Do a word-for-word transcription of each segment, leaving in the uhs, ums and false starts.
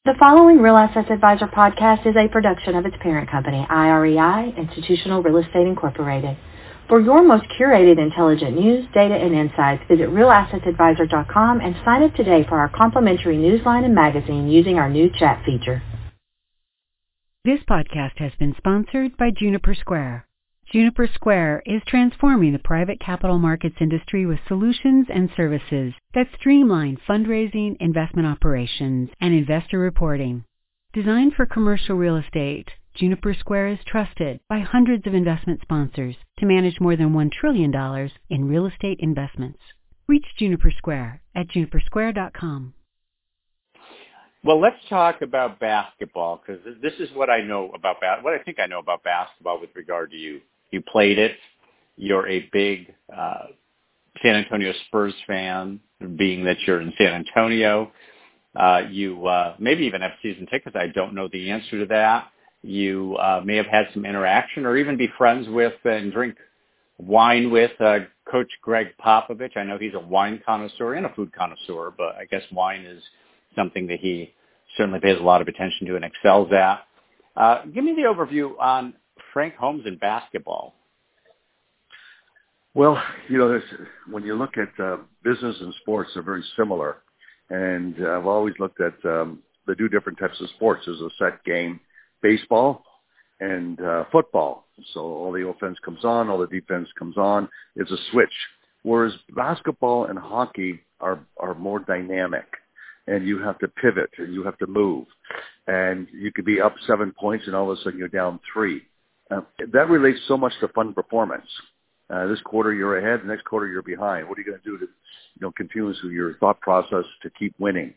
The following Real Assets Advisor podcast is a production of its parent company, I R E I, Institutional Real Estate Incorporated. For your most curated intelligent news, data, and insights, visit real assets advisor dot com and sign up today for our complimentary newsline and magazine using our new chat feature. This podcast has been sponsored by Juniper Square. Juniper Square is transforming the private capital markets industry with solutions and services that streamline fundraising, investment operations, and investor reporting. Designed for commercial real estate, Juniper Square is trusted by hundreds of investment sponsors to manage more than one trillion dollars in real estate investments. Reach Juniper Square at juniper square dot com. Well, let's talk about basketball, because this is what I know about bas- what I think I know about basketball with regard to you. You played it. You're a big uh, San Antonio Spurs fan, being that you're in San Antonio. Uh, you uh, maybe even have season tickets. I don't know the answer to that. You uh, may have had some interaction or even be friends with and drink wine with uh, Coach Greg Popovich. I know he's a wine connoisseur and a food connoisseur, but I guess wine is something that he certainly pays a lot of attention to and excels at. Uh, give me the overview on Frank Holmes in basketball. Well, you know, there's, when you look at uh, business and sports, they're very similar. And uh, I've always looked at um, the two different types of sports. There's a set game, baseball and uh, football. So all the offense comes on, all the defense comes on. It's a switch. Whereas basketball and hockey are, are more dynamic. And you have to pivot and you have to move. And you could be up seven points and all of a sudden you're down three. Uh, that relates so much to fun performance. Uh, this quarter you're ahead, the next quarter you're behind. What are you going to do to, you know, continue through your thought process to keep winning?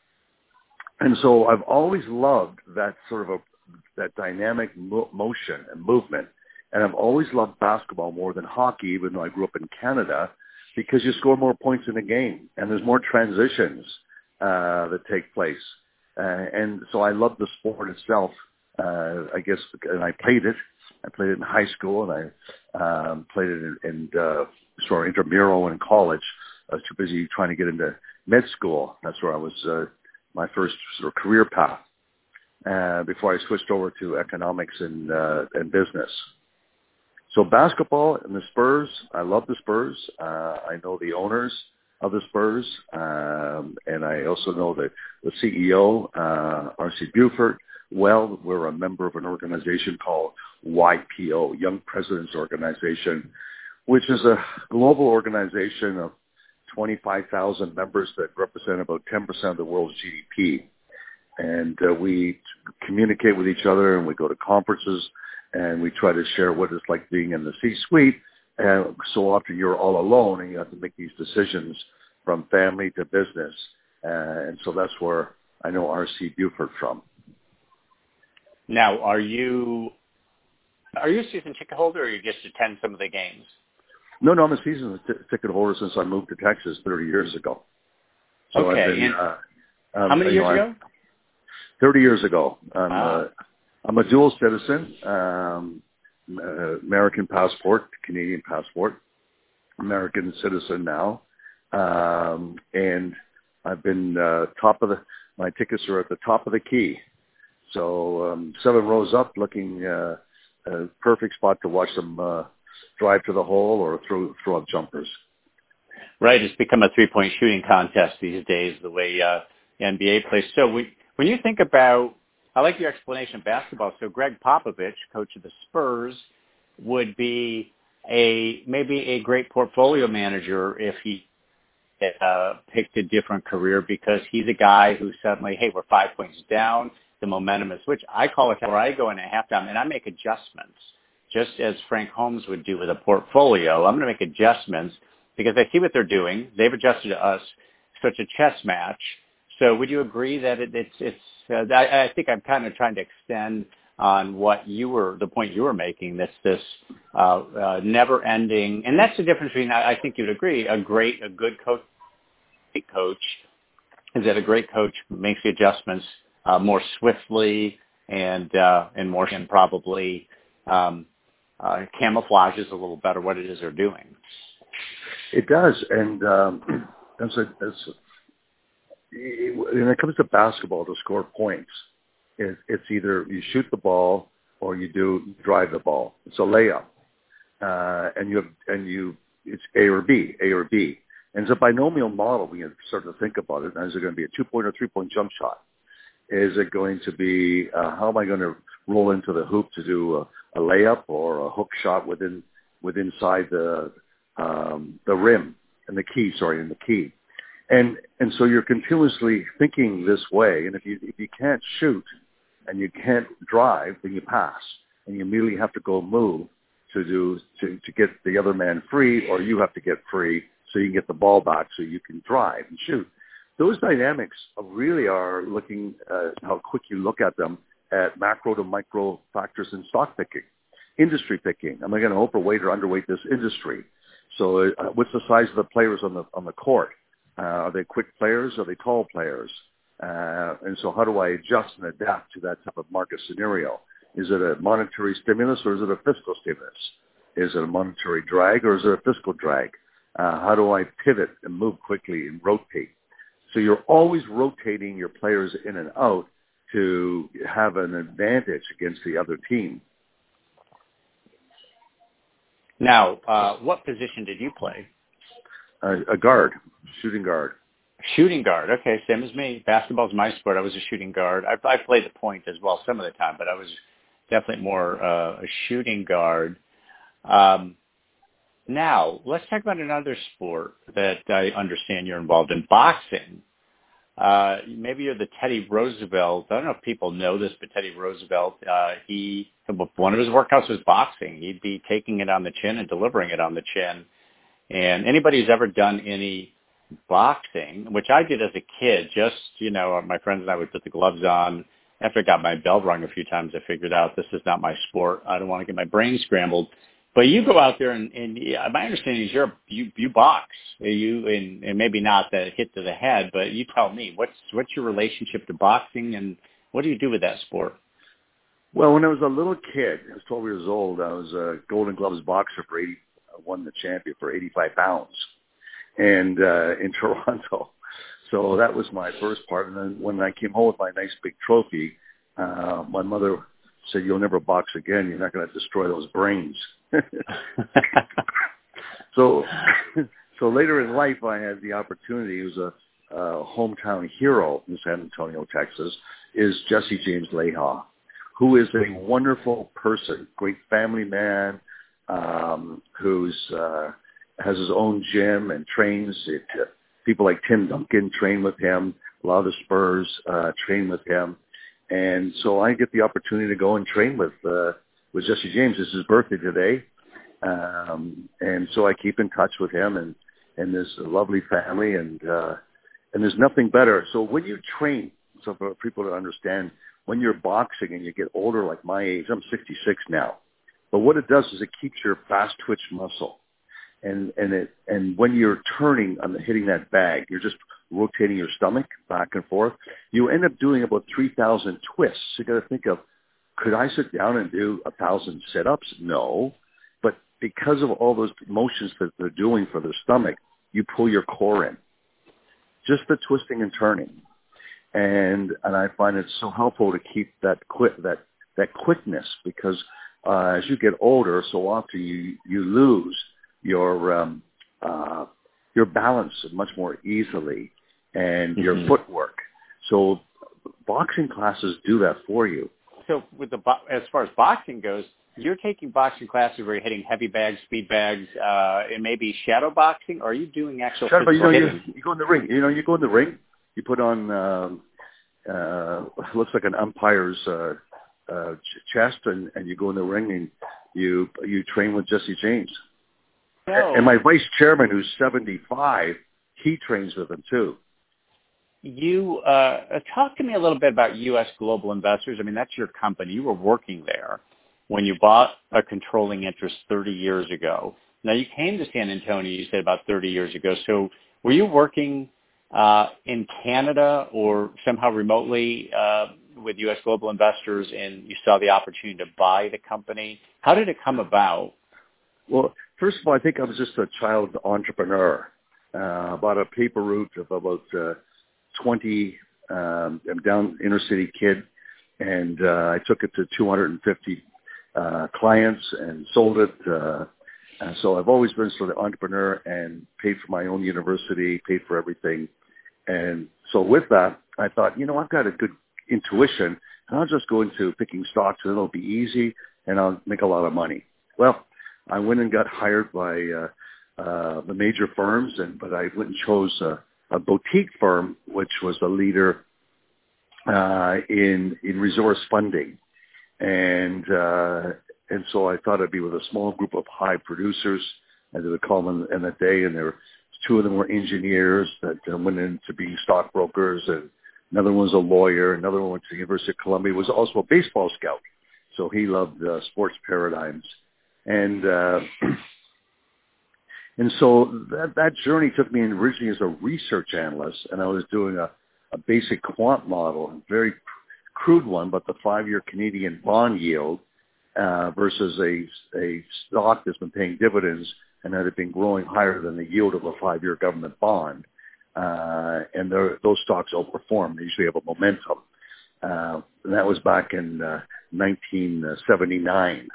And so I've always loved that sort of a, that dynamic mo- motion and movement. And I've always loved basketball more than hockey, even though I grew up in Canada, because you score more points in a game and there's more transitions uh, that take place. Uh, and so I love the sport itself. Uh, I guess, and I played it. I played it in high school, and I um, played it in, in uh, sort of intramural in college. I was too busy trying to get into med school. That's where I was, uh, my first sort of career path, uh, before I switched over to economics and, uh, and business. So basketball and the Spurs, I love the Spurs. Uh, I know the owners of the Spurs, um, and I also know the, the C E O, uh, R C Buford. Well, we're a member of an organization called Y P O, Young Presidents Organization, which is a global organization of twenty-five thousand members that represent about ten percent of the world's G D P. And uh, we communicate with each other, and we go to conferences, and we try to share what it's like being in the C-suite. And so often you're all alone, and you have to make these decisions from family to business. Uh, and so that's where I know R C Buford from. Now, are you are you a season ticket holder, or you just attend some of the games? No, no, I'm a season t- ticket holder since I moved to Texas thirty years ago. So okay. I've been, and uh, um, how many years know, ago? thirty years ago. I'm, wow. uh, I'm a dual citizen, um, uh, American passport, Canadian passport, American citizen now. Um, and I've been uh, top of the, my tickets are at the top of the key. So um, seven rows up, looking uh, a perfect spot to watch them uh, drive to the hole or throw throw up jumpers. Right, it's become a three-point shooting contest these days, the way uh, the N B A plays. So we, when you think about, I like your explanation of basketball. So Greg Popovich, coach of the Spurs, would be a maybe a great portfolio manager if he uh, picked a different career, because he's a guy who suddenly, hey, we're five points down. The momentum is switch. I call it where I go in at halftime and I make adjustments, just as Frank Holmes would do with a portfolio. I'm going to make adjustments because I see what they're doing. They've adjusted to us. Such a chess match. So would you agree that it, it's, it's, uh, I, I think I'm kind of trying to extend on what you were, the point you were making, this, this uh, uh, never ending. And that's the difference between, I, I think you'd agree, a great, a good coach, great coach is that a great coach makes the adjustments Uh, more swiftly and uh, and more and probably um, uh, camouflages a little better what it is they're doing. It does, and um, that's a, that's when it comes to basketball, to score points, it, it's either you shoot the ball or you do drive the ball. It's a layup, uh, and you have and you it's A or B, A or B. And it's a binomial model when you start to think about it. Is it going to be a two-point or three-point jump shot? Is it going to be uh, how am I going to roll into the hoop to do a, a layup or a hook shot within within inside the um, the rim and the key? Sorry, in the key. And and so you're continuously thinking this way. And if you if you can't shoot and you can't drive, then you pass, and you immediately have to go move to do to, to get the other man free, or you have to get free so you can get the ball back so you can drive and shoot. Those dynamics really are looking at how quick you look at them at macro to micro factors in stock picking, industry picking. Am I going to overweight or underweight this industry? So uh, what's the size of the players on the on the court? Uh, are they quick players? Are they tall players? Uh, and so how do I adjust and adapt to that type of market scenario? Is it a monetary stimulus or is it a fiscal stimulus? Is it a monetary drag or is it a fiscal drag? Uh, how do I pivot and move quickly and rotate? So you're always rotating your players in and out to have an advantage against the other team. Now, uh, what position did you play? Uh, a guard, shooting guard. Shooting guard. Okay, same as me. Basketball's my sport. I was a shooting guard. I, I played the point as well some of the time, but I was definitely more uh, a shooting guard. Um, now, let's talk about another sport that I understand you're involved in, boxing. Uh, maybe you're the Teddy Roosevelt. I don't know if people know this, but Teddy Roosevelt, uh, he one of his workouts was boxing. He'd be taking it on the chin and delivering it on the chin. And anybody who's ever done any boxing, which I did as a kid, just, you know, my friends and I would put the gloves on. After I got my bell rung a few times, I figured out this is not my sport. I don't want to get my brain scrambled. But you go out there and, and yeah, my understanding is you're, you you box. You and, and maybe not the hit to the head, but you tell me, what's what's your relationship to boxing and what do you do with that sport? Well, when I was a little kid, I was twelve years old, I was a Golden Gloves boxer for eighty, won the champion for eighty-five pounds. And uh, in Toronto. So that was my first part. And then when I came home with my nice big trophy, uh, my mother said, "You'll never box again. You're not going to destroy those brains." so so later in life, I had the opportunity. He was a, a hometown hero in San Antonio, Texas, is Jesse James Leha, who is a wonderful person, great family man, um, who's uh, has his own gym and trains. It, uh, people like Tim Duncan train with him. A lot of the Spurs uh, train with him. And so I get the opportunity to go and train with uh, with Jesse James. It's his birthday today. Um, and so I keep in touch with him and, and this lovely family. And, uh, and there's nothing better. So when you train, so for people to understand, when you're boxing and you get older, like my age, I'm sixty-six now. But what it does is it keeps your fast twitch muscle. And and it and when you're turning on the, hitting that bag, you're just rotating your stomach back and forth. You end up doing about three thousand twists. You got to think of, could I sit down and do a thousand sit-ups? No, but because of all those motions that they're doing for their stomach, you pull your core in. Just the twisting and turning, and and I find it so helpful to keep that quick that that quickness because uh, as you get older, so often you you lose your um, uh, your balance much more easily and your mm-hmm. footwork. So boxing classes do that for you. So with the bo- as far as boxing goes, you're taking boxing classes where you're hitting heavy bags, speed bags, uh, and maybe shadow boxing, or are you doing actual shadow, physical you know, hitting? You, you go in the ring. You know, you go in the ring. You put on um, uh, looks like an umpire's uh, uh, chest, and, and you go in the ring and you you train with Jesse James. No. And my vice chairman, who's seventy-five, he trains with him too. You uh, talk to me a little bit about U S Global Investors. I mean, that's your company. You were working there when you bought a controlling interest thirty years ago. Now, you came to San Antonio, you said, about thirty years ago. So were you working uh, in Canada or somehow remotely uh, with U S Global Investors and you saw the opportunity to buy the company? How did it come about? Well, first of all, I think I was just a child entrepreneur. Uh, bought a paper route of about uh, twenty, um, I'm down inner city kid, and uh, I took it to two hundred fifty uh, clients and sold it. Uh, and so I've always been sort of entrepreneur and paid for my own university, paid for everything. And so with that, I thought, you know, I've got a good intuition, and I'll just go into picking stocks, and it'll be easy, and I'll make a lot of money. Well, I went and got hired by uh, uh, the major firms, and but I went and chose a, a boutique firm, which was a leader uh, in in resource funding, and uh, and so I thought I'd be with a small group of high producers. I did a call in, in a day, and there were two of them were engineers that uh, went into being stockbrokers, and another one was a lawyer. Another one went to the University of Columbia. Was also a baseball scout, so he loved uh, sports paradigms, and uh, and so that that journey took me in originally as a research analyst, and I was doing a, a basic quant model, a very crude one, but the five-year Canadian bond yield uh, versus a a stock that's been paying dividends and that had been growing higher than the yield of a five-year government bond. Uh, and those stocks outperform. They usually have a momentum. Uh, and that was back in uh, nineteen seventy-nine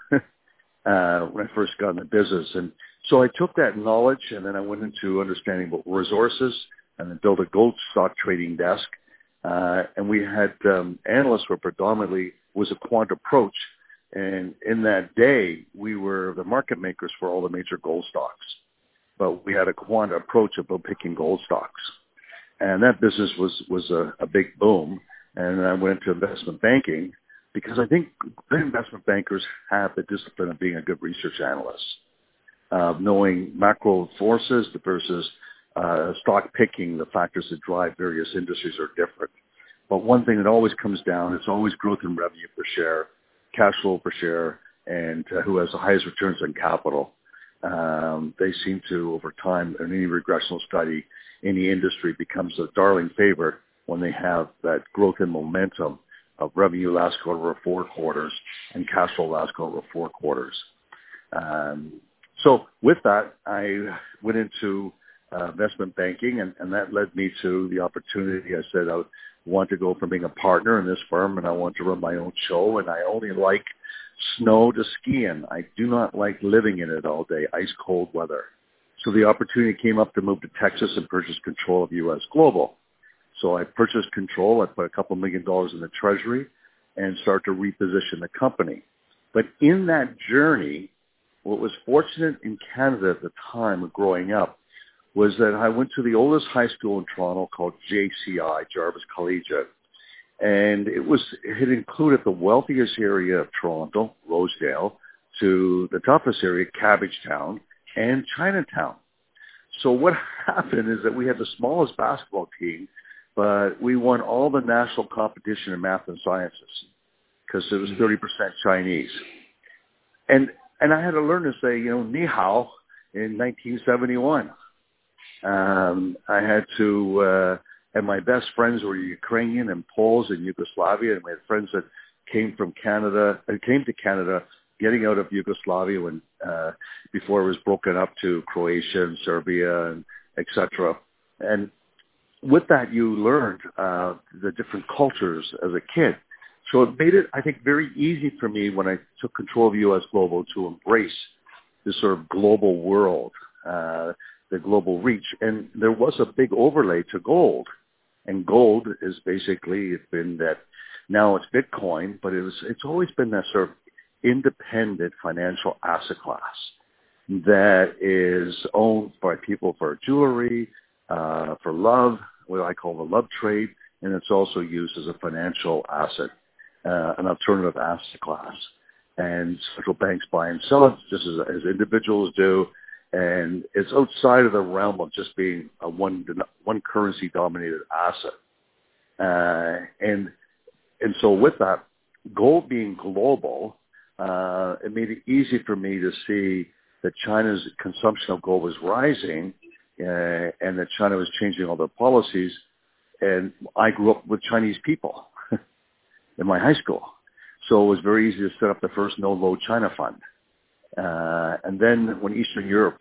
uh, when I first got in the business. And so I took that knowledge, and then I went into understanding about resources, and then built a gold stock trading desk. Uh, and we had um, analysts who were predominantly, was a quant approach. And in that day, we were the market makers for all the major gold stocks. But we had a quant approach about picking gold stocks. And that business was, was a, a big boom. And I went into investment banking because I think good investment bankers have the discipline of being a good research analyst, uh, knowing macro forces versus uh, stock picking. The factors that drive various industries are different. But one thing that always comes down, it's always growth in revenue per share, cash flow per share, and uh, who has the highest returns on capital. Um, they seem to, over time, in any regressional study, any industry becomes a darling favorite when they have that growth and momentum of revenue last quarter over four quarters and cash flow last quarter over four quarters. Um, so with that, I went into uh, investment banking, and, and that led me to the opportunity. I said I want to go from being a partner in this firm, and I want to run my own show, and I only like snow to skiing. I do not like living in it all day, ice cold weather. So the opportunity came up to move to Texas and purchase control of U S Global. So I purchased control. I put a couple million dollars in the treasury and started to reposition the company. But in that journey, what was fortunate in Canada at the time of growing up was that I went to the oldest high school in Toronto called J C I, Jarvis Collegiate. And it was, it had included the wealthiest area of Toronto, Rosedale, to the toughest area, Cabbagetown, and Chinatown. So what happened is that we had the smallest basketball team, but we won all the national competition in math and sciences because it was thirty percent Chinese. And and I had to learn to say, you know, ni hao in nineteen seventy-one. Um, I had to... Uh, And my best friends were Ukrainian and Poles in Yugoslavia, and we had friends that came from Canada, uh, came to Canada, getting out of Yugoslavia when uh, before it was broken up to Croatia and Serbia and et cetera. And with that, you learned uh, the different cultures as a kid. So it made it, I think, very easy for me when I took control of U S Global to embrace this sort of global world, uh, the global reach. And there was a big overlay to gold. And gold is basically, it's been that, now it's Bitcoin, but it was, it's always been that sort of independent financial asset class that is owned by people for jewelry, uh, for love, what I call the love trade, and it's also used as a financial asset, uh, an alternative asset class. And central banks buy and sell it just as, as individuals do. And it's outside of the realm of just being a one one currency dominated asset. Uh, and and so with that, gold being global, uh, it made it easy for me to see that China's consumption of gold was rising, uh, and that China was changing all their policies. And I grew up with Chinese people in my high school, so it was very easy to set up the first no low China fund. Uh, and then when Eastern Europe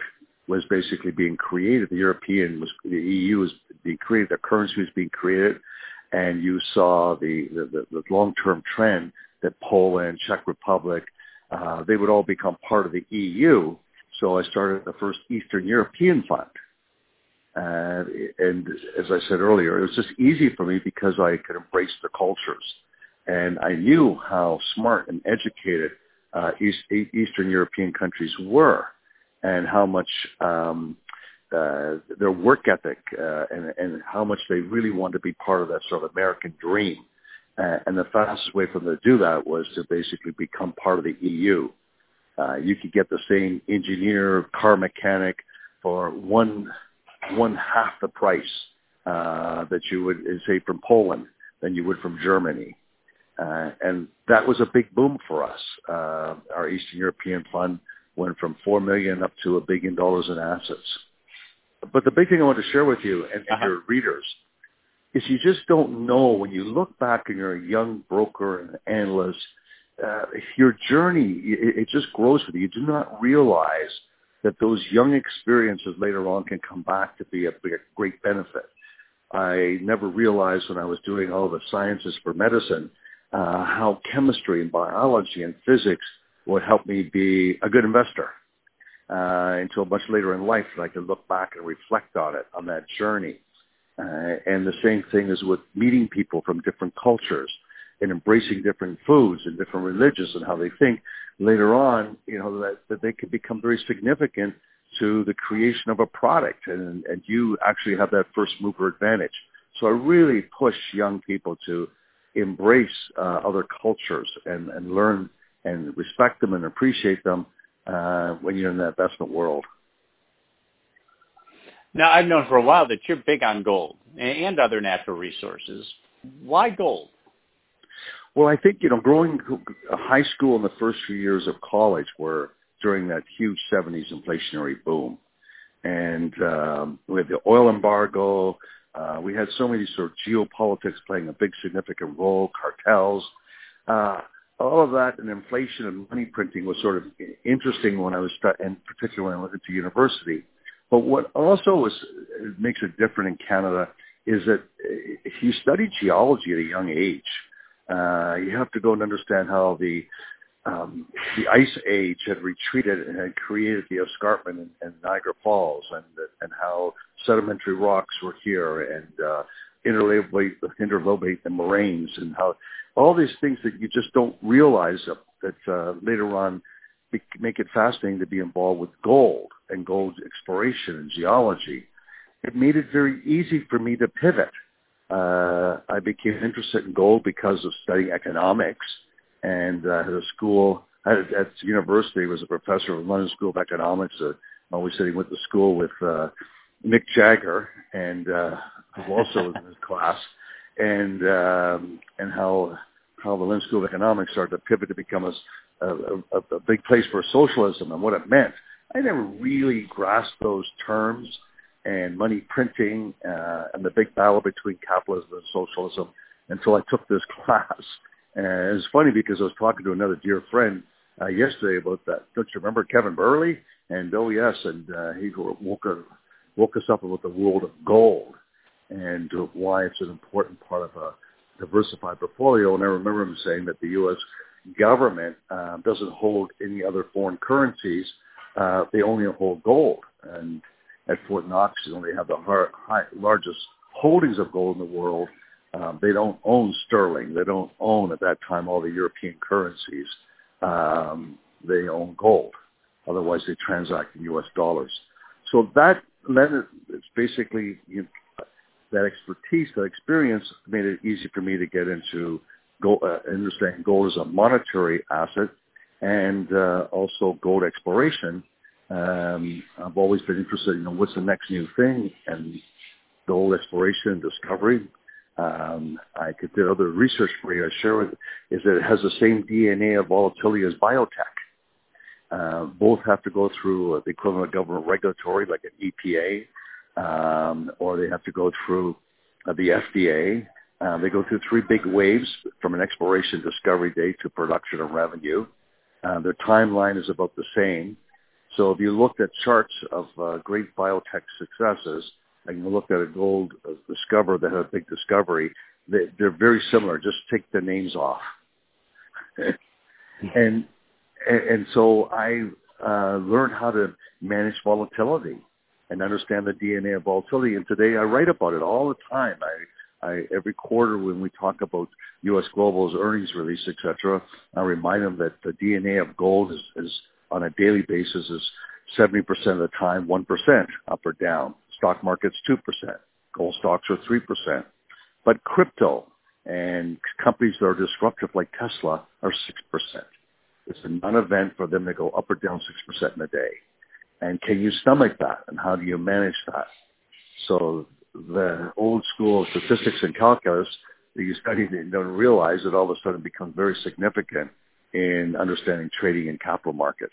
was basically being created. The European was, the E U was being created, the currency was being created, and you saw the, the, the long-term trend that Poland, Czech Republic, uh, they would all become part of the E U. So I started the first Eastern European fund. Uh, and as I said earlier, it was just easy for me because I could embrace the cultures. And I knew how smart and educated uh, East, Eastern European countries were, and how much um, uh, their work ethic uh, and, and how much they really wanted to be part of that sort of American dream. Uh, and the fastest way for them to do that was to basically become part of the E U. Uh, you could get the same engineer, car mechanic for one one half the price uh, that you would, say, from Poland than you would from Germany. Uh, and that was a big boom for us. Uh, our Eastern European fund went from four million dollars up to a billion dollars in assets. But the big thing I want to share with you and, and uh-huh. your readers is you just don't know when you look back and you're a young broker and analyst, uh, your journey, it, it just grows with you. You do not realize that those young experiences later on can come back to be a, be a great benefit. I never realized when I was doing all the sciences for medicine uh, how chemistry and biology and physics would help me be a good investor uh, until much later in life that I could look back and reflect on it, on that journey. Uh, and the same thing is with meeting people from different cultures and embracing different foods and different religions and how they think. Later on, you know, that, that they could become very significant to the creation of a product, and, and you actually have that first mover advantage. So I really push young people to embrace uh, other cultures and, and learn and respect them and appreciate them uh, when you're in the investment world. Now, I've known for a while that you're big on gold and other natural resources. Why gold? Well, I think, you know, growing high school and the first few years of college were during that huge seventies inflationary boom. And um, with the oil embargo, uh, we had so many sort of geopolitics playing a big significant role, cartels. Uh, all of that and inflation and money printing was sort of interesting when I was, stu- and particularly when I went to university. But what also was, makes it different in Canada is that if you study geology at a young age, Uh, you have to go and understand how the um, the ice age had retreated and had created the escarpment in, in Niagara Falls, and and how sedimentary rocks were here, and uh, interlobate, interlobate the moraines, and how all these things that you just don't realize that, that uh, later on be, make it fascinating to be involved with gold and gold exploration and geology. It made it very easy for me to pivot. Uh, I became interested in gold because of studying economics, and uh, at a school, at, at university, I was a professor of the London School of Economics. Uh, I'm always sitting with the school with uh, Mick Jagger, and uh, who also was in his class, and um, and how how the London School of Economics started to pivot to become a, a, a big place for socialism and what it meant. I never really grasped those terms and money printing uh, and the big battle between capitalism and socialism until I took this class. And it was funny because I was talking to another dear friend uh, yesterday about that. Don't you remember Kevin Burley? And oh yes, and uh, he woke, uh, woke us up about the world of gold and uh, why it's an important part of a diversified portfolio. And I remember him saying that the U S government uh, doesn't hold any other foreign currencies. Uh, they only hold gold. And at Fort Knox, you know, they have the high, high, largest holdings of gold in the world. Um, they don't own sterling. They don't own, at that time, all the European currencies. Um, they own gold. Otherwise, they transact in U S dollars. So that, that is basically, you know, that expertise, that experience made it easy for me to get into gold, uh, understanding gold as a monetary asset, and uh, also gold exploration. Um, I've always been interested in, you know, what's the next new thing, and gold exploration and discovery. Um, I could do other research for you. I share with is that it has the same D N A of volatility as biotech. Uh, both have to go through the equivalent of government regulatory, like an E P A, um, or they have to go through uh, the F D A. Uh, they go through three big waves from an exploration discovery date to production and revenue. Uh, their timeline is about the same. So if you looked at charts of uh, great biotech successes, and you looked at a gold uh, discoverer that had a big discovery, they, they're very similar. Just take the names off. and, and and so I uh, learned how to manage volatility and understand the D N A of volatility. And today I write about it all the time. I, I every quarter when we talk about U S Global's earnings release, et cetera, I remind them that the D N A of gold is, is on a daily basis is seventy percent of the time, one percent up or down. Stock market's two percent. Gold stocks are three percent. But crypto and companies that are disruptive like Tesla are six percent. It's a non-event for them to go up or down six percent in a day. And can you stomach that? And how do you manage that? So the old school statistics and calculus that you study and don't realize it all of a sudden becomes very significant in understanding trading in capital markets.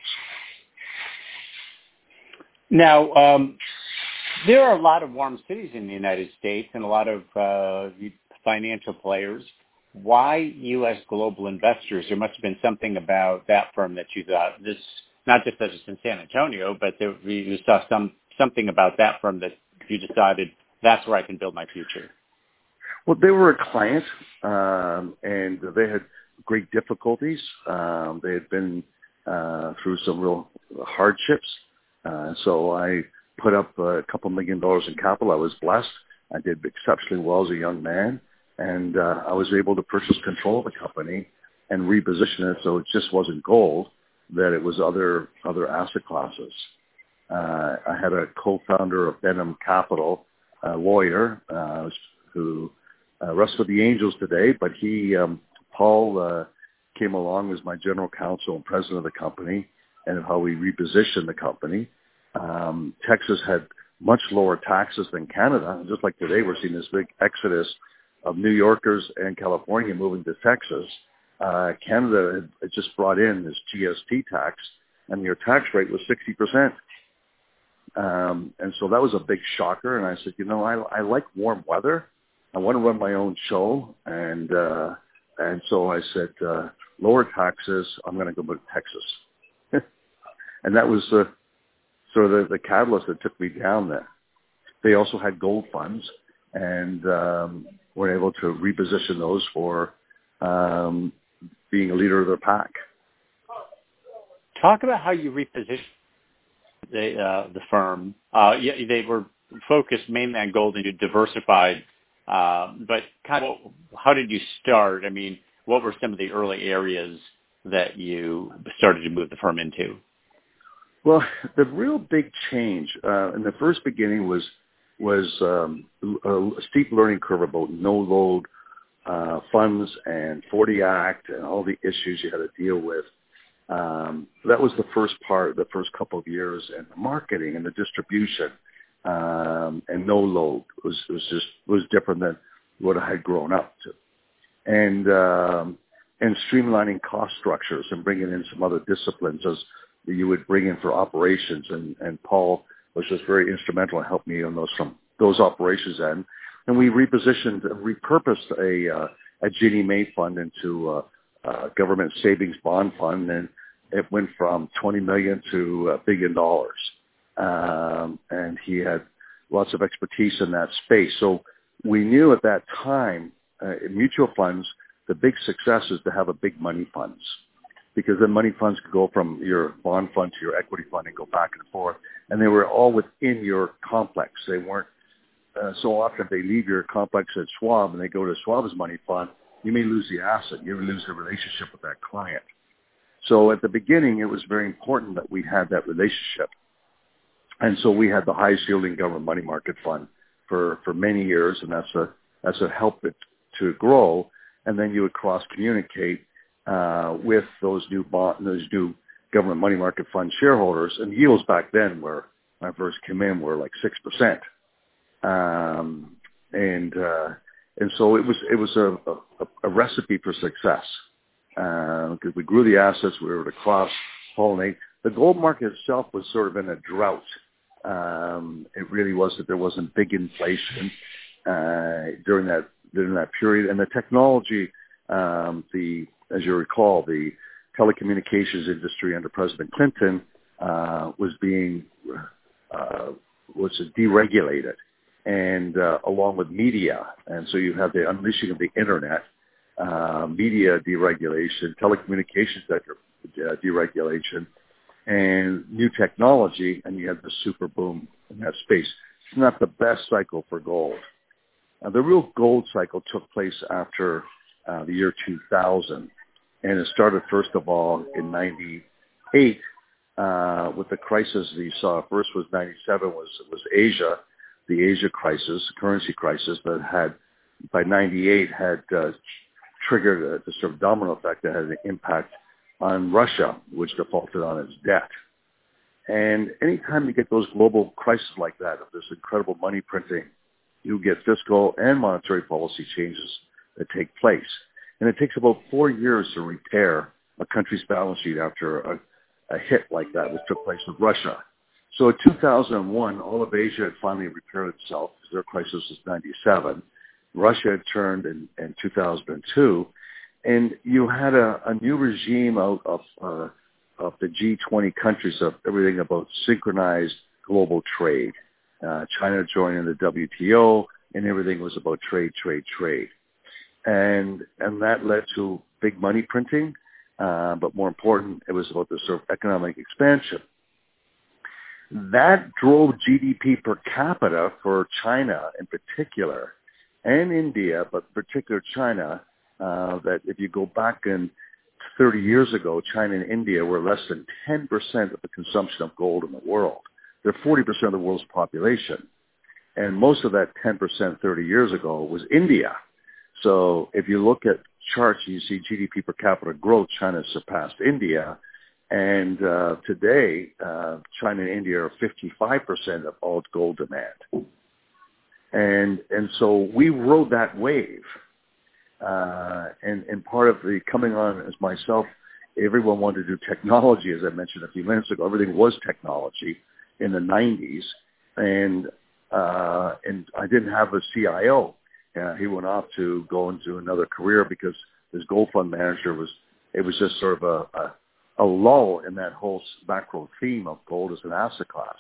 Now, um, there are a lot of warm cities in the United States and a lot of uh, financial players. Why U S Global Investors? There must have been something about that firm that you thought this, not just that it's in San Antonio, but there, you saw some something about that firm that you decided that's where I can build my future. Well, they were a client, um, and they had great difficulties. Um, they had been uh, through some real hardships. Uh, so I put up a couple million dollars in capital. I was blessed. I did exceptionally well as a young man. And uh, I was able to purchase control of the company and reposition it so it just wasn't gold, that it was other other asset classes. Uh, I had a co-founder of Benham Capital, a lawyer, uh, who uh, rests with the angels today, but he, um, Paul, uh, came along as my general counsel and president of the company, and how we repositioned the company. Um, Texas had much lower taxes than Canada. And just like today, we're seeing this big exodus of New Yorkers and California moving to Texas. Uh, Canada had just brought in this G S T tax, and your tax rate was sixty percent. Um, and so that was a big shocker. And I said, you know, I, I like warm weather. I want to run my own show. And uh, and so I said, uh, lower taxes, I'm going to go to Texas. And that was uh, sort of the, the catalyst that took me down there. They also had gold funds, and um, were able to reposition those for um, being a leader of their pack. Talk about how you repositioned the, uh, the firm. Uh, yeah, they were focused mainly on gold and you diversified, uh, but kind of how did you start? I mean, what were some of the early areas that you started to move the firm into? Well, the real big change uh, in the first beginning was was um, a steep learning curve about no-load uh, funds and forty Act and all the issues you had to deal with. Um, that was the first part, the first couple of years, and the marketing and the distribution um, and no-load was was just was different than what I had grown up to, and um, and streamlining cost structures and bringing in some other disciplines as you would bring in for operations, and, and Paul was just very instrumental in helping me on those from those operations end. And we repositioned, repurposed a uh, a Ginnie Mae fund into a, a government savings bond fund, and it went from twenty million to a billion dollars. Um, and he had lots of expertise in that space. So we knew at that time, uh, in mutual funds, the big success is to have a big money funds, because the money funds could go from your bond fund to your equity fund and go back and forth. And they were all within your complex. They weren't, uh, so often if they leave your complex at Schwab and they go to Schwab's money fund, you may lose the asset. You may lose the relationship with that client. So at the beginning, it was very important that we had that relationship. And so we had the highest yielding government money market fund for, for many years, and that's a, that's what helped it to grow. And then you would cross-communicate Uh, with those new bond, those new government money market fund shareholders, and yields back then were, when I first came in, were like six percent, um, and uh, and so it was it was a, a, a recipe for success because uh, we grew the assets, we were able to cross pollinate. The gold market itself was sort of in a drought. Um, it really was that there wasn't big inflation uh, during that during that period, and the technology, um, the as you recall, the telecommunications industry under President Clinton uh, was being uh, was deregulated, and uh, along with media, and so you have the unleashing of the internet, uh, media deregulation, telecommunications uh, deregulation, and new technology, and you have the super boom in that space. It's not the best cycle for gold. Uh, the real gold cycle took place after uh, the year two thousand, and it started first of all in ninety-eight uh, with the crisis that you saw. First was ninety-seven was was Asia, the Asia crisis, currency crisis that had by ninety-eight had uh, triggered a, the sort of domino effect that had an impact on Russia, which defaulted on its debt. And anytime you get those global crises like that, of this incredible money printing, you get fiscal and monetary policy changes that take place. And it takes about four years to repair a country's balance sheet after a, a hit like that, which took place with Russia. So in two thousand one, all of Asia had finally repaired itself because their crisis was ninety-seven. Russia had turned in, in two thousand two, and you had a, a new regime out of, uh, of the G twenty countries of everything about synchronized global trade. Uh, China joining the W T O, and everything was about trade, trade, trade. And and that led to big money printing, uh, but more important, it was about the sort of economic expansion. That drove G D P per capita for China in particular, and India, but particular China, uh, that if you go back in thirty years ago, China and India were less than ten percent of the consumption of gold in the world. They're forty percent of the world's population. And most of that ten percent thirty years ago was India. So if you look at charts, you see G D P per capita growth, China surpassed India. And uh, today, uh, China and India are fifty-five percent of all gold demand. And and so we rode that wave. Uh, and, and part of the coming on as myself, everyone wanted to do technology, as I mentioned a few minutes ago. Everything was technology in the nineties. And uh, and I didn't have a C I O. Uh, he went off to go into another career because his gold fund manager was, it was just sort of a, a, a lull in that whole macro theme of gold as an asset class.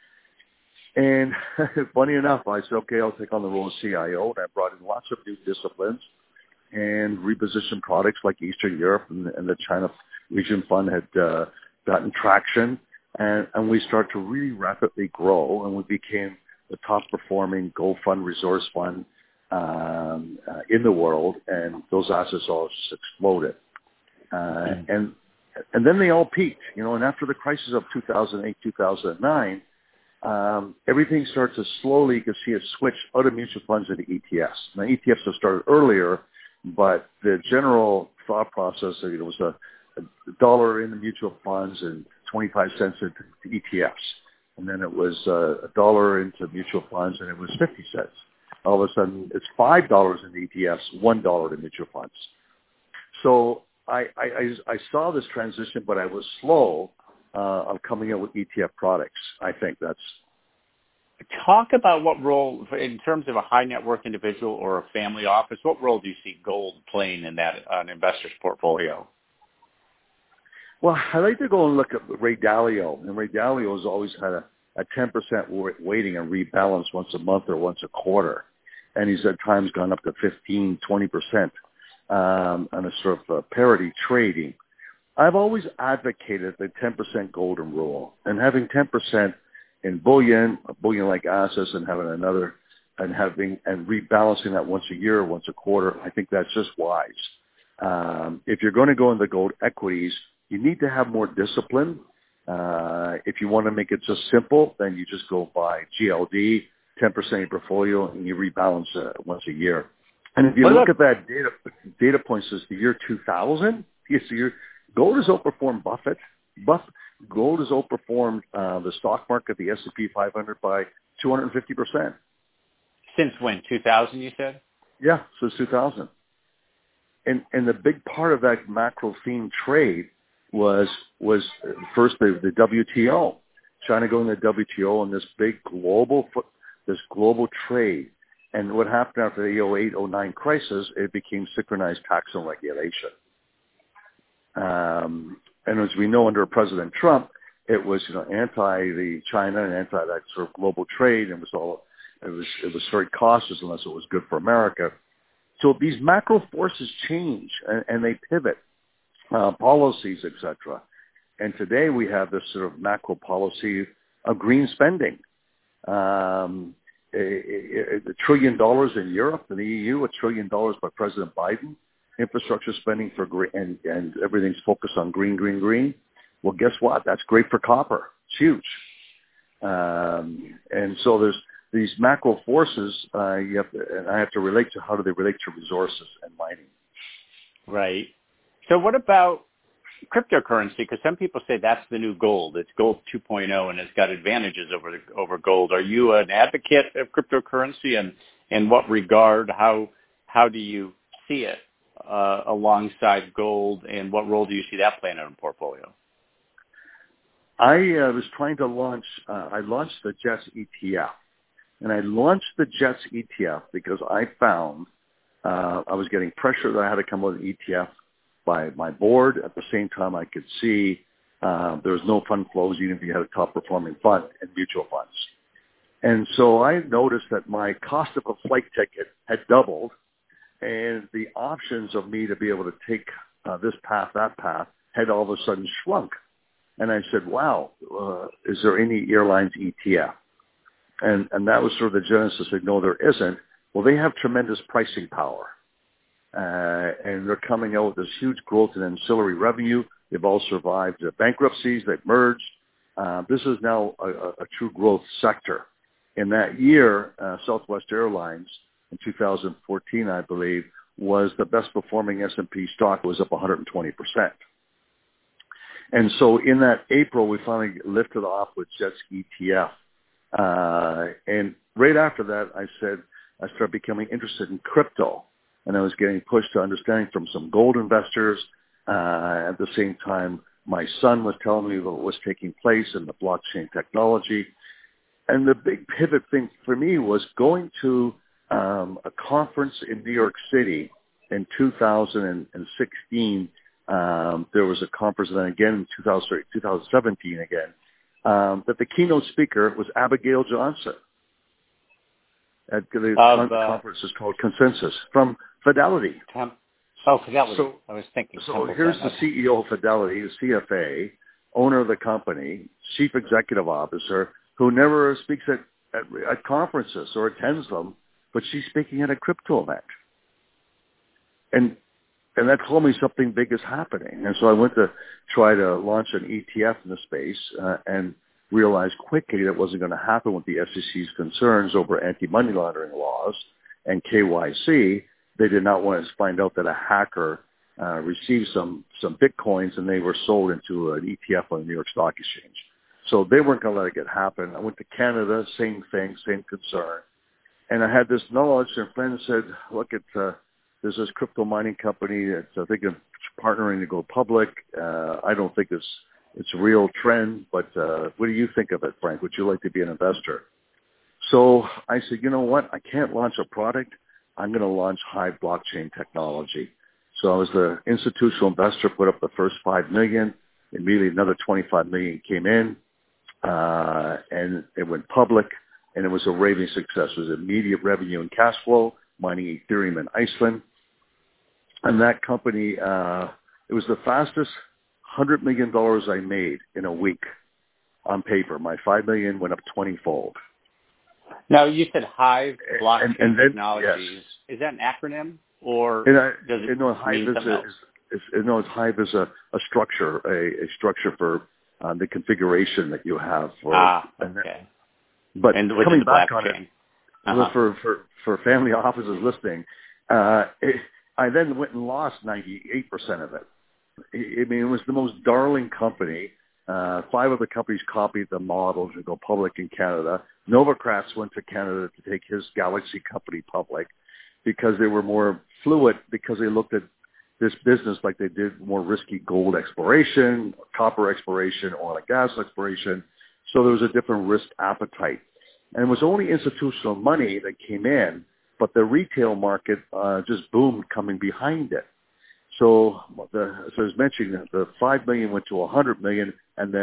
And funny enough, I said, okay, I'll take on the role of C I O, and I brought in lots of new disciplines and repositioned products like Eastern Europe and, and the China Region Fund had uh, gotten traction. And, and we started to really rapidly grow, and we became the top performing gold fund, resource fund um, uh, in the world, and those assets all just exploded. Uh, mm-hmm. And and then they all peaked, you know, and after the crisis of two thousand eight, two thousand nine, um, everything started to slowly, you can see it switch out of mutual funds into E T Fs. Now, E T Fs have started earlier, but the general thought process, you know, was a, a dollar in the mutual funds and twenty-five cents into E T Fs. And then it was uh, a dollar into mutual funds, and it was fifty cents. All of a sudden, it's five dollars in E T Fs, one dollar in mutual funds. So I, I, I saw this transition, but I was slow uh, of coming out with E T F products. I think that's... Talk about what role, in terms of a high net worth individual or a family office, what role do you see gold playing in that uh, an investor's portfolio? Well, I like to go and look at Ray Dalio, and Ray Dalio has always had a, a ten percent weighting and rebalance once a month or once a quarter. And he's at times gone up to fifteen, twenty percent um, on a sort of uh, parity trading. I've always advocated the ten percent golden rule, and having ten percent in bullion, bullion-like assets, and having another, and having and rebalancing that once a year, once a quarter. I think that's just wise. Um, if you're going to go into gold equities, you need to have more discipline. Uh, if you want to make it just simple, then you just go buy G L D, ten percent of your portfolio, and you rebalance uh, once a year. And if you what look about- at that data data points since the year two thousand, you see your gold has outperformed Buffett. Buff, gold has outperformed uh, the stock market, the S and P five hundred, by two hundred fifty percent. Since when? two thousand, you said? Yeah, since two thousand. And and the big part of that macro theme trade was was first the, the W T O, China going to the W T O and this big global this global trade. And what happened after the oh eight oh nine crisis, it became synchronized tax and regulation. Um, and as we know, under President Trump, It was, you know, anti the China and anti that sort of global trade, and it was all it was it was very cautious unless it was good for America. So these macro forces change and, and they pivot, uh, policies, et cetera. And today we have this sort of macro policy of green spending. Um, a, a, a trillion dollars in Europe and the E U, a trillion dollars by President Biden, infrastructure spending for green, and, and everything's focused on green, green, green. Well, guess what? That's great for copper. It's huge. Um, and so there's these macro forces, uh, you have to, and I have to relate to how do they relate to resources and mining. Right. So what about cryptocurrency? Because some people say that's the new gold. It's gold two point oh and it's got advantages over over gold. Are you an advocate of cryptocurrency, and in what regard? How how do you see it uh, alongside gold, and what role do you see that playing in a portfolio? I uh, was trying to launch. Uh, I launched the Jets E T F, and I launched the Jets E T F because I found uh, I was getting pressure that I had to come with an E T F by my board. At the same time, I could see uh, there was no fund flows, even if you had a top-performing fund in mutual funds. And so I noticed that my cost of a flight ticket had doubled, and the options of me to be able to take uh, this path, that path, had all of a sudden shrunk. And I said, wow, uh, is there any airlines E T F? And and that was sort of the genesis. I said, no, there isn't. Well, they have tremendous pricing power. Uh, and they're coming out with this huge growth in ancillary revenue. They've all survived the bankruptcies. They've merged. Uh, this is now a, a, a true growth sector. In that year, uh, Southwest Airlines in two thousand fourteen, I believe, was the best performing S and P stock. It was up one hundred twenty percent. And so in that April, we finally lifted off with Jets E T F. Uh, and right after that, I said, I started becoming interested in crypto. And I was getting pushed to understanding from some gold investors. Uh, at the same time, my son was telling me what was taking place in the blockchain technology. And the big pivot thing for me was going to um, a conference in New York City in two thousand sixteen. Um, there was a conference then again in two thousand, sorry, two thousand seventeen again, um, that the keynote speaker was Abigail Johnson. At the um, con- uh, conference is called Consensus from Fidelity. Tem- oh, Fidelity. So, I was thinking. So here's the C E O of Fidelity, the C F A, owner of the company, chief executive officer, who never speaks at, at, at conferences or attends them, but she's speaking at a crypto event. And And that told me something big is happening. And so I went to try to launch an E T F in the space uh, and realized quickly that wasn't going to happen with the S E C's concerns over anti-money laundering laws and K Y C. They did not want to find out that a hacker uh, received some, some Bitcoins and they were sold into an E T F on the New York Stock Exchange. So they weren't going to let it happen. I went to Canada, same thing, same concern. And I had this knowledge, and friends said, look, at uh, there's this crypto mining company that's, I think, partnering to go public. Uh, I don't think it's it's a real trend, but uh, what do you think of it, Frank? Would you like to be an investor? So I said, you know what? I can't launch a product. I'm going to launch Hive blockchain technology. So I was the institutional investor, put up the first five million. Immediately another twenty-five million came in, uh, and it went public, and it was a raving success. It was immediate revenue and cash flow, mining Ethereum in Iceland. And that company, uh, it was the fastest one hundred million dollars I made in a week on paper. My five million dollars went up twenty-fold. Now, you said Hive Blockchain and, and then, Technologies. Yes. Is that an acronym, or and I, does it you know, Hive mean is something a, else? is, is, no, it's Hive is a, a structure, a, a structure for uh, the configuration that you have. For, ah, okay. And that, but and coming the back blockchain. on it, Uh-huh. for, for, for family offices listening, uh, it, I then went and lost ninety-eight percent of it. I mean, it was the most darling company. Uh, five other companies copied the model to go public in Canada. Novacrats went to Canada to take his Galaxy company public because they were more fluid, because they looked at this business like they did more risky gold exploration, copper exploration, oil and gas exploration. So there was a different risk appetite. And it was only institutional money that came in, but the retail market uh, just boomed coming behind it. So, the, as I was mentioning, the five million dollars went to one hundred million dollars, and then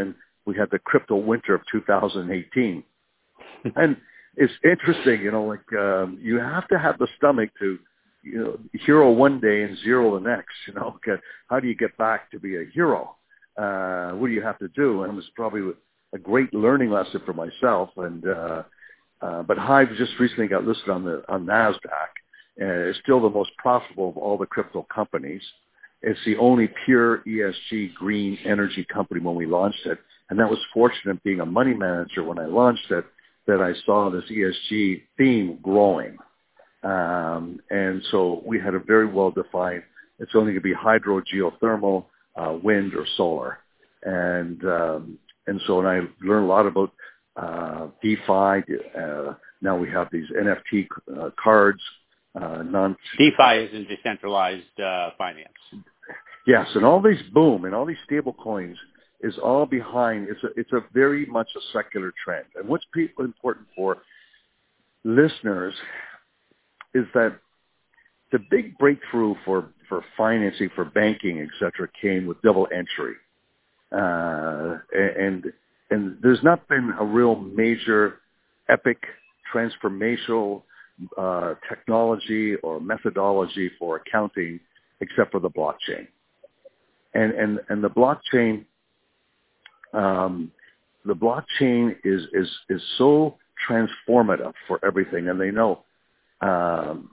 we had the crypto winter of two thousand eighteen. And it's interesting, you know, like um, you have to have the stomach to, you know, hero one day and zero the next, you know. How do you get back to be a hero? Uh, what do you have to do? And it was probably a great learning lesson for myself. And uh, uh, but Hive just recently got listed on the on NASDAQ. And it's still the most profitable of all the crypto companies. It's the only pure E S G green energy company when we launched it. And that was fortunate, being a money manager when I launched it, that I saw this E S G theme growing. Um, and so we had a very well-defined, it's only going to be hydro, geothermal, uh, wind, or solar. And um, and so and I learned a lot about uh, DeFi. Uh, now we have these N F T uh, cards. Uh, non DeFi is in decentralized uh, finance. Yes, and all these boom and all these stable coins is all behind. It's a it's a very much a secular trend. And what's people important for listeners is that the big breakthrough for, for financing, for banking, et cetera, came with double entry. Uh, and and there's not been a real major, epic, transformational uh, technology or methodology for accounting except for the blockchain. And and, and the blockchain, um, the blockchain is, is, is so transformative for everything, and they know Um,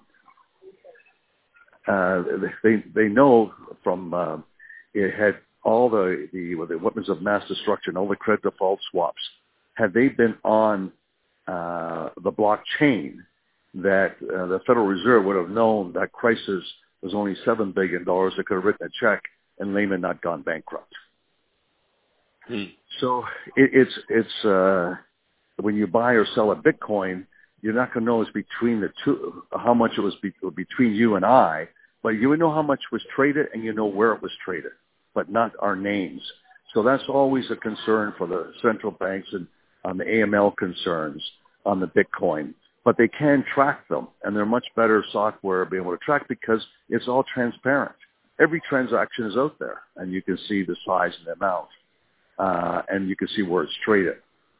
uh, they they know from uh, it had all the, the the weapons of mass destruction, all the credit default swaps. Had they been on uh, the blockchain, that uh, the Federal Reserve would have known that crisis was only seven billion dollars. They could have written a check and Lehman not gone bankrupt. Hmm. So it, it's it's uh, when you buy or sell a Bitcoin, you're not going to know it's between the two, how much it was be, between you and I, but you know how much was traded and you know where it was traded, but not our names. So that's always a concern for the central banks and on the A M L concerns on the Bitcoin. But they can track them, and they're much better software being able to track because it's all transparent. Every transaction is out there, and you can see the size and the amount, uh, and you can see where it's traded.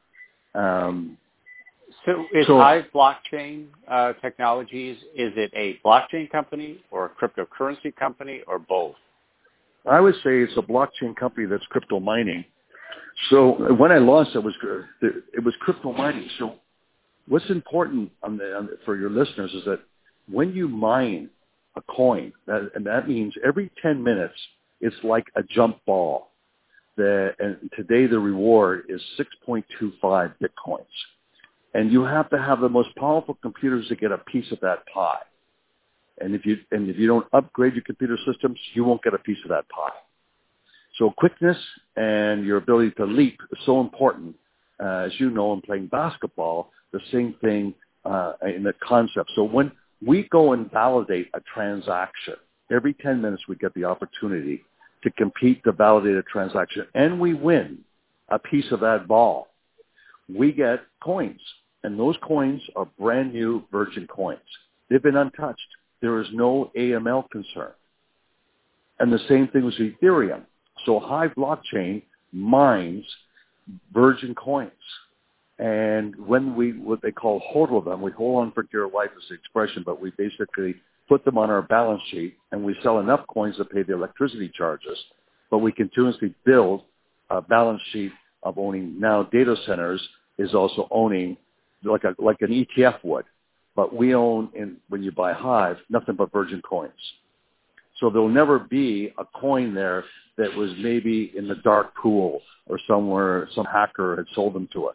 Um, So is so, Hive Blockchain uh, Technologies, is it a blockchain company or a cryptocurrency company or both? I would say it's a blockchain company that's crypto mining. So when I launched it, was it was crypto mining. So what's important on the, on the, for your listeners is that when you mine a coin, that, and that means every ten minutes, it's like a jump ball. The, and today the reward is six point two five Bitcoins. And you have to have the most powerful computers to get a piece of that pie. And if you and if you don't upgrade your computer systems, you won't get a piece of that pie. So quickness and your ability to leap is so important. Uh, as you know, in playing basketball, the same thing uh, in the concept. So when we go and validate a transaction, every ten minutes we get the opportunity to compete to validate a transaction, and we win a piece of that ball. We get coins, and those coins are brand new virgin coins. They've been untouched. There is no A M L concern. And the same thing with Ethereum. So Hive Blockchain mines virgin coins. And when we, what they call hodl them, we hold on for dear life as the expression, but we basically put them on our balance sheet, and we sell enough coins to pay the electricity charges. But we continuously build a balance sheet of owning now data centers is also owning like a like an E T F would. But we own, in when you buy Hive, nothing but virgin coins. So there'll never be a coin there that was maybe in the dark pool or somewhere some hacker had sold them to us.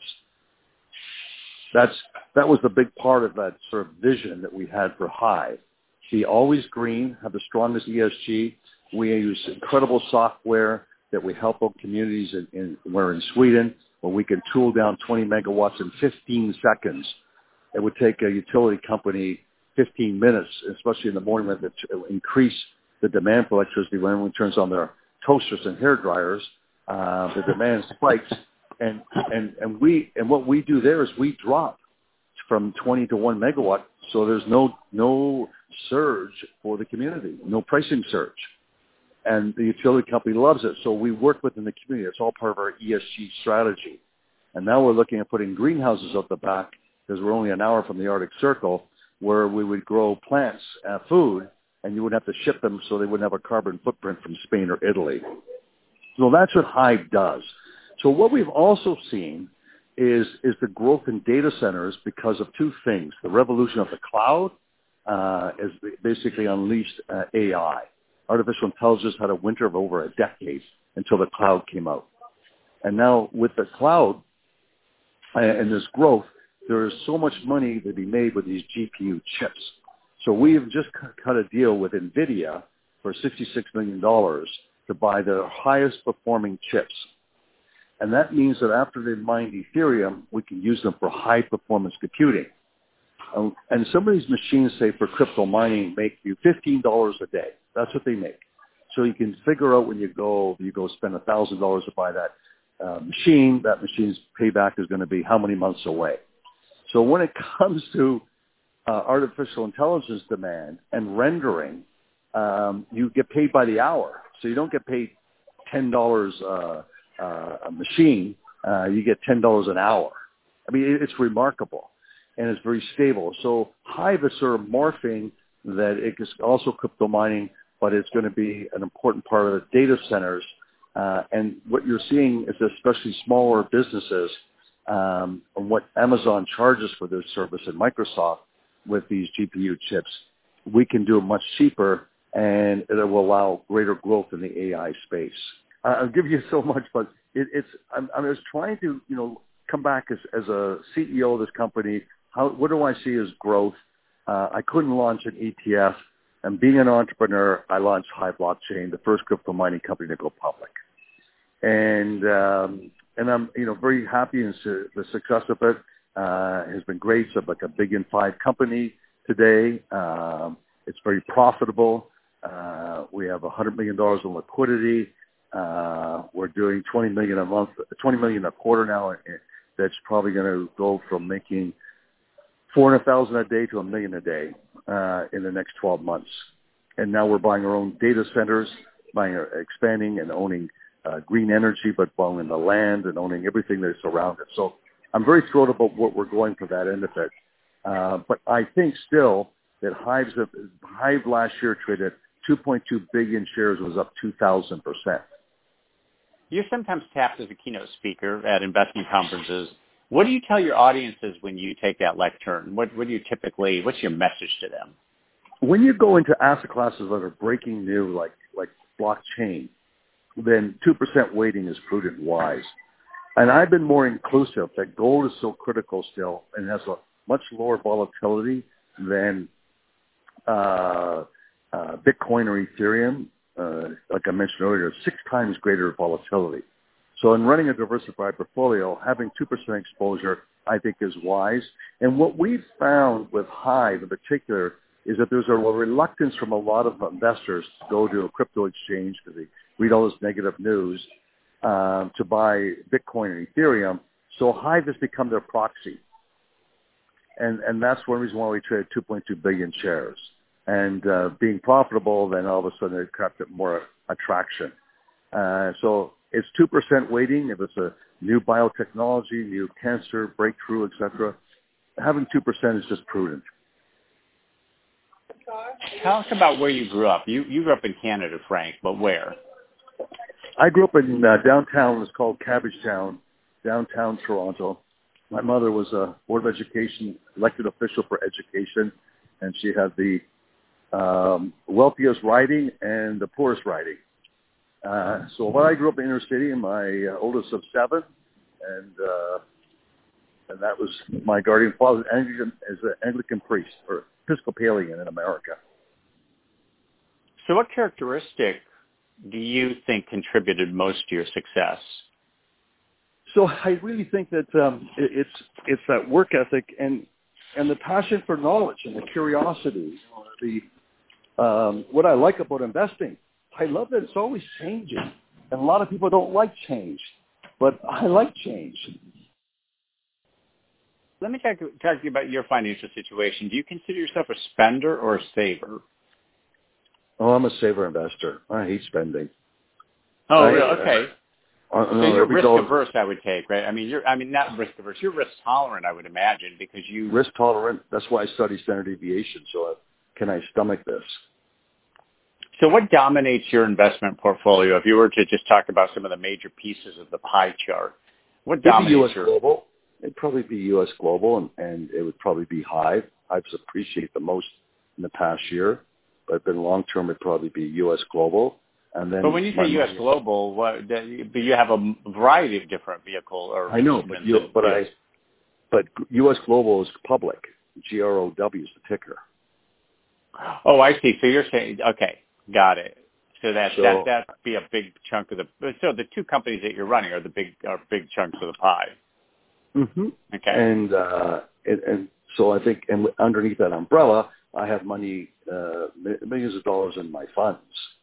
That's that was the big part of that sort of vision that we had for Hive. Be always green, have the strongest E S G. We use incredible software that we help out communities in, in we're in Sweden, where we can tool down twenty megawatts in fifteen seconds. It would take a utility company fifteen minutes, especially in the morning, when to increase the demand for electricity when everyone turns on their toasters and hair dryers. Uh, the demand spikes, and and and we and what we do there is we drop from twenty to one megawatt, so there's no no surge for the community, no pricing surge. and the utility company loves it. So we work within the community. It's all part of our E S G strategy. And now we're looking at putting greenhouses out the back because we're only an hour from the Arctic Circle, where we would grow plants, uh, food, and you wouldn't have to ship them so they wouldn't have a carbon footprint from Spain or Italy. So that's what Hive does. So what we've also seen is, is the growth in data centers because of two things. The revolution of the cloud uh, has basically unleashed uh, A I. Artificial intelligence had a winter of over a decade until the cloud came out. And now with the cloud uh, and this growth, there is so much money to be made with these G P U chips. So we have just cut a deal with NVIDIA for sixty-six million dollars to buy the highest performing chips. And that means that after they mine Ethereum, we can use them for high performance computing. Um, and some of these machines, say for crypto mining, make you fifteen dollars a day. That's what they make. So you can figure out when you go, you go spend one thousand dollars to buy that uh, machine, that machine's payback is going to be how many months away. So when it comes to uh, artificial intelligence demand and rendering, um, you get paid by the hour. So you don't get paid ten dollars uh, uh, a machine. Uh, you get ten dollars an hour. I mean, it, it's remarkable, and it's very stable. So Hive is sort of morphing that it is also crypto mining, but it's going to be an important part of the data centers. Uh, and what you're seeing is especially smaller businesses um, and what Amazon charges for their service and Microsoft with these G P U chips, we can do it much cheaper, and it will allow greater growth in the A I space. Uh, I'll give you so much, but it, it's I'm, I was trying to you know come back as, as a C E O of this company. How what do I see as growth? Uh, I couldn't launch an E T F, and being an entrepreneur, I launched Hive Blockchain, the first crypto mining company to go public, and um, and I'm you know very happy in su- the success of it. Uh, has been great. So like a big in five company today. Um, it's very profitable. Uh, we have one hundred million dollars in liquidity. Uh, we're doing twenty million dollars a month, twenty million dollars a quarter now. That's probably going to go from making four hundred thousand dollars a day to a million a day uh, in the next twelve months. And now we're buying our own data centers, buying, expanding and owning uh, green energy, but buying the land and owning everything that's around it. So I'm very thrilled about what we're going for that end of it. Uh, but I think still that Hive's, Hive last year traded two point two billion shares, was up two thousand percent. You're sometimes tapped as a keynote speaker at investment conferences. What do you tell your audiences when you take that lectern? What, what do you typically, what's your message to them? When you go into asset classes that are breaking new, like, like blockchain, then two percent weighting is prudent and wise. And I've been more inclusive that gold is so critical still and has a much lower volatility than uh, uh, Bitcoin or Ethereum. Uh, like I mentioned earlier, six times greater volatility. So in running a diversified portfolio, having two percent exposure, I think, is wise. And what we've found with Hive in particular is that there's a reluctance from a lot of investors to go to a crypto exchange because they read all this negative news. Um, to buy Bitcoin and Ethereum, so Hive has become their proxy, and and that's one reason why we traded two point two billion shares. And uh, being profitable, then all of a sudden it crept up more attraction. Uh, so it's two percent weighting. If it's a new biotechnology, new cancer breakthrough, et cetera, having two percent is just prudent. Tell us about where you grew up. You you grew up in Canada, Frank, but where? I grew up in uh, downtown. It's called Cabbagetown, downtown Toronto. My mother was a Board of Education elected official for education, and she had the um, wealthiest riding and the poorest riding. Uh, so when I grew up in inner city, my uh, oldest of seven, and uh, and that was my guardian father, Anglican, as an Anglican priest or Episcopalian in America. So what characteristic do you think contributed most to your success? So I really think that um, it, it's it's that work ethic and and the passion for knowledge and the curiosity. The um, what I like about investing, I love that it's always changing, and a lot of people don't like change, but I like change. Let me talk, talk to you about your financial situation. Do you consider yourself a spender or a saver? Oh, I'm a saver investor. I hate spending. Oh, I, really? Okay. Uh, So no, you're every risk dollar, averse, I would take, right? I mean, you're, I mean, not risk averse. You're risk tolerant, I would imagine, because you risk tolerant. That's why I study standard deviation. So, uh, can I stomach this? So what dominates your investment portfolio? If you were to just talk about some of the major pieces of the pie chart, what It'd dominates be U S your... Global. It'd probably be U S Global, and, and it would probably be Hive. Hive's appreciated the most in the past year, but then long term it'd probably be U S Global. And then But when you say U S money, Global, what, but you have a variety of different vehicle or I know, but you, but I, but U S Global is public. G R O W is the ticker. Oh, I see. So you're saying, okay, got it. So that So, that that'd be a big chunk of the. So the two companies that you're running are the big are big chunks of the pie. mm-hmm. Okay. And uh, and, and so I think, and underneath that umbrella, I have money, uh, millions of dollars in my funds.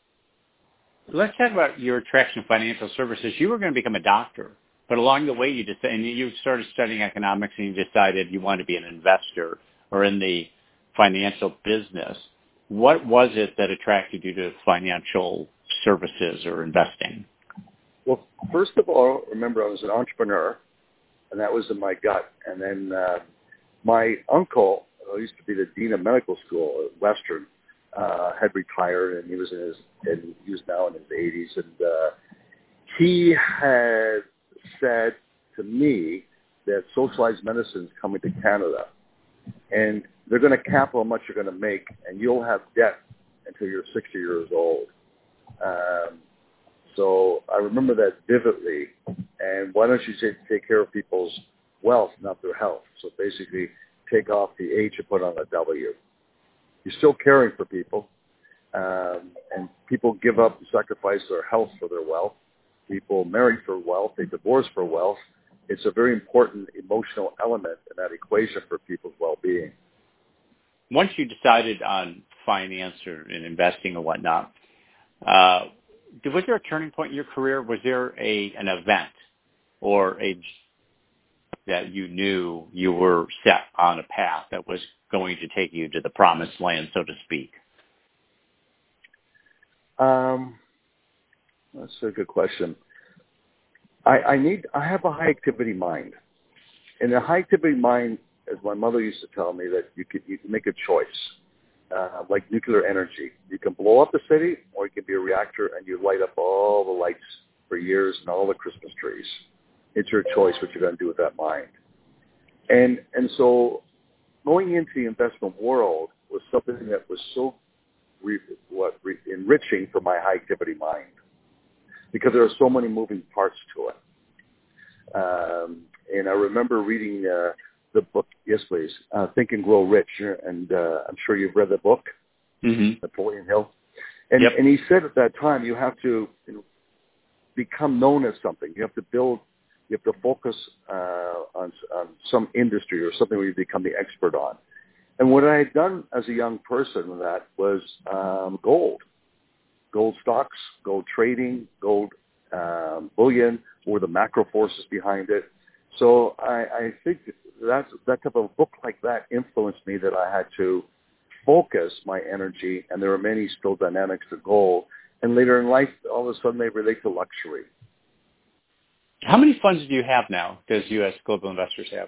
Let's talk about your attraction of financial services. You were going to become a doctor, but along the way you just and you started studying economics and you decided you wanted to be an investor or in the financial business. What was it that attracted you to financial services or investing? Well, first of all, remember I was an entrepreneur, and that was in my gut. And then uh, my uncle, who used to be the dean of medical school at Western, uh, had retired, and he was in his, and he was now in his eighties, and uh, he had said to me that socialized medicine is coming to Canada, and they're going to cap how much you're going to make, and you'll have debt until you're sixty years old. Um, so I remember that vividly. And why don't you take, take care of people's wealth, not their health? So basically, take off the H and put on a W. You're still caring for people, um, and people give up and sacrifice their health for their wealth. People marry for wealth. They divorce for wealth. It's a very important emotional element in that equation for people's well-being. Once you decided on finance or in investing or whatnot, uh, was there a turning point in your career? Was there a an event or a that you knew you were set on a path that was going to take you to the promised land, so to speak? Um, that's a good question. I, I need. I have a high activity mind, and a high activity mind, as my mother used to tell me, that you could you can make a choice, uh, like nuclear energy. You can blow up the city, or you can be a reactor and you light up all the lights for years and all the Christmas trees. It's your choice what you're going to do with that mind. And and so, going into the investment world was something that was so re, what re, enriching for my high activity mind, because there are so many moving parts to it. Um, and I remember reading uh, the book, yes, please, uh, Think and Grow Rich, and uh, I'm sure you've read the book, mm-hmm. Napoleon Hill. And, yep. and he said at that time, you have to you know, become known as something. You have to build, you have to focus uh, on, on some industry or something where you become the expert on. And what I had done as a young person with that was um, gold. Gold stocks, gold trading, gold um, bullion, or the macro forces behind it. So I, I think that's, that type of book like that influenced me, that I had to focus my energy, and there are many still dynamics to gold. And later in life, all of a sudden they relate to luxury. How many funds do you have now, does U S Global Investors have?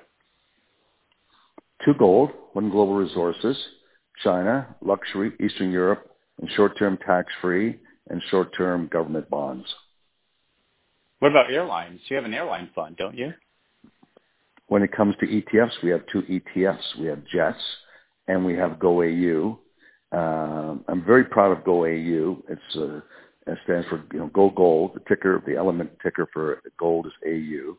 Two gold, one global resources, China, luxury, Eastern Europe, and short-term tax-free and short-term government bonds. What about airlines? You have an airline fund, don't you? When it comes to E T Fs, we have two E T Fs. We have JETS and we have GoAU. Um, I'm very proud of GoAU. It's uh, it stands for you know Go Gold. The ticker, the element ticker for gold is A U,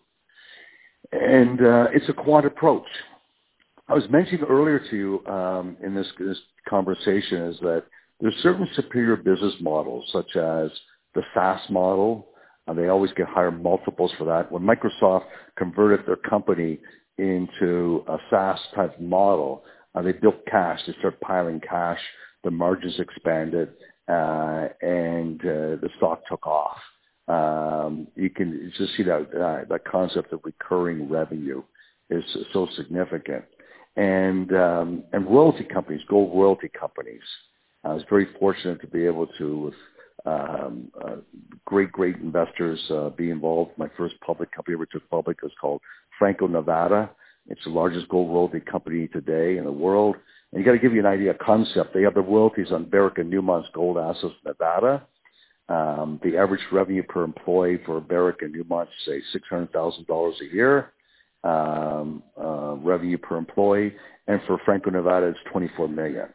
and uh, it's a quant approach. I was mentioning earlier to you um, in this, this conversation is that there's certain superior business models, such as the SaaS model. Uh, they always get higher multiples for that. When Microsoft converted their company into a SaaS type model, uh, they built cash. They started piling cash. The margins expanded, uh, and uh, the stock took off. Um, you can just see that uh, that concept of recurring revenue is so significant. And um, and royalty companies, gold royalty companies. I was very fortunate to be able to, with um, uh, great, great investors, uh, be involved. My first public company ever took public was called Franco-Nevada. It's the largest gold royalty company today in the world. And you got to give you an idea of concept. They have the royalties on Barrick and Newmont's gold assets in Nevada. Um, the average revenue per employee for Barrick and Newmont, say six hundred thousand dollars a year, um, uh, revenue per employee. And for Franco-Nevada, it's twenty-four million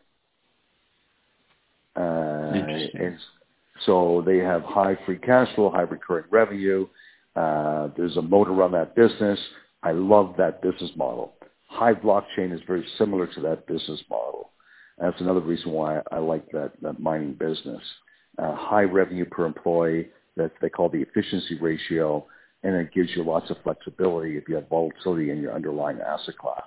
dollars. Uh, Interesting. and so they have high free cash flow, high recurring revenue. Uh, there's a moat around that business. I love that business model. High blockchain is very similar to that business model. That's another reason why I like that, that mining business. Uh, high revenue per employee, that they call the efficiency ratio, and it gives you lots of flexibility if you have volatility in your underlying asset class.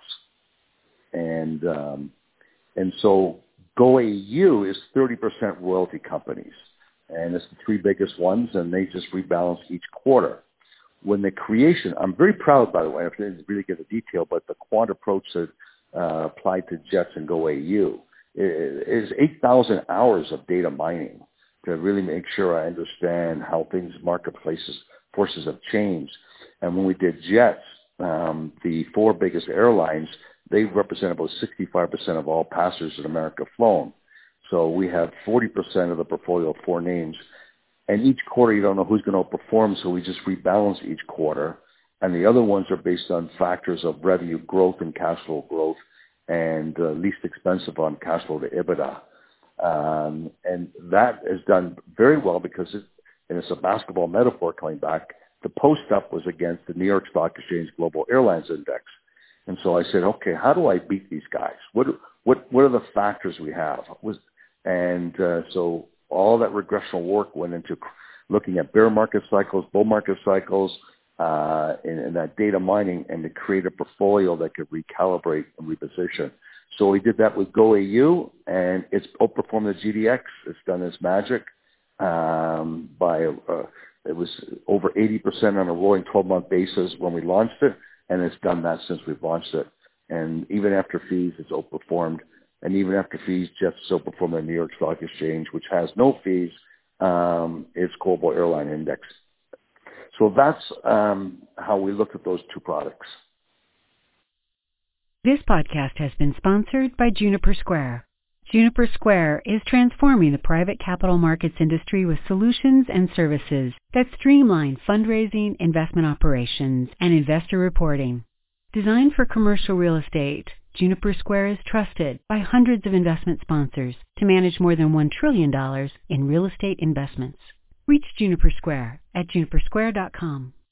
And um, and so GoAU is thirty percent royalty companies, and it's the three biggest ones, and they just rebalance each quarter. When the creation, I'm very proud, by the way, I didn't really get the detail, but the quant approach that uh, applied to Jets and GoAU is eight thousand hours of data mining to really make sure I understand how things, marketplaces, forces have changed. And when we did Jets, um, the four biggest airlines, they represent about sixty-five percent of all passengers in America flown. So we have forty percent of the portfolio of four names. And each quarter, you don't know who's going to perform, so we just rebalance each quarter. And the other ones are based on factors of revenue growth and cash flow growth, and uh, least expensive on cash flow to EBITDA. Um, and that is done very well because, it, and it's a basketball metaphor coming back, the post-up was against the New York Stock Exchange Global Airlines Index. And so I said, okay, how do I beat these guys? What what what are the factors we have? Was and uh, so all that regressional work went into looking at bear market cycles, bull market cycles, uh, and, and that data mining, and to create a portfolio that could recalibrate and reposition. So we did that with GoAU, and it's outperformed the G D X. It's done its magic um, by uh, it was over eighty percent on a rolling twelve-month basis when we launched it, and it's done that since we've launched it. And even after fees, it's outperformed. And even after fees, Jets outperformed the New York Stock Exchange, which has no fees, um, its Global Airline Index. So that's um, how we looked at those two products. This podcast has been sponsored by Juniper Square. Juniper Square is transforming the private capital markets industry with solutions and services that streamline fundraising, investment operations, and investor reporting. Designed for commercial real estate, Juniper Square is trusted by hundreds of investment sponsors to manage more than one trillion dollars in real estate investments. Reach Juniper Square at juniper square dot com.